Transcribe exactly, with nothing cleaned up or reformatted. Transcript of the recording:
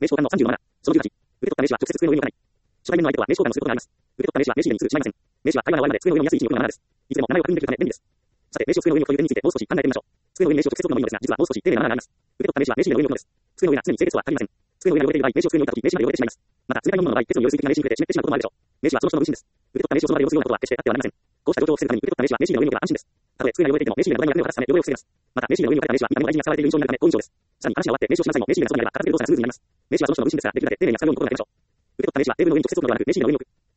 名刺交換のさんじゅうのなな、そのじゅうはち、受け取った名刺は直接机の上に置かない。初対面の相手とは名刺交換をすることがあります。受け取った名刺は名刺入れに通知しません。名刺は会話が終わるまで机の上に見やすい位置に置くのがマナーです。いつでも名前を確認できるため便利です。さて、名刺を机の上に置くという点についてもう少し考えてみましょう。机の上に名刺を直接置くのもいいのですが、実はもう少し丁寧なマナーがあります。受け取った名刺は名刺入れの上に置くのです。机の上が常に清潔とは限りません。机の上に置いている場合、名刺を机に置いたとき、名刺まで汚れてしまいます。また、冷たい飲み物の場合、鉄のより水滴が名刺に触れて湿ってしまうこともあるでしょう。名刺はその人の無心です。受け取った名刺をその場で汚すようなことは決してあってはなりません。こうした状況を防ぐために、受け取った名刺は名刺入れの上に置けば安心です。たとえ机が汚れていても、名刺入れの裏には手を渡すため汚れを防げます。また、名刺入れの上に置かれた名刺は見た目も大事に扱われている印象になるため、好印象です。さらに、話が終わって名刺をしまう際も、名刺入れのそばにあれば、片付ける動作がスムーズになります。名刺はその人の無心ですが、できるだけ丁寧に扱うように心がけましょう。受け取った名刺はテーブルの上に直接置くのではなく、名刺入れの上に置く。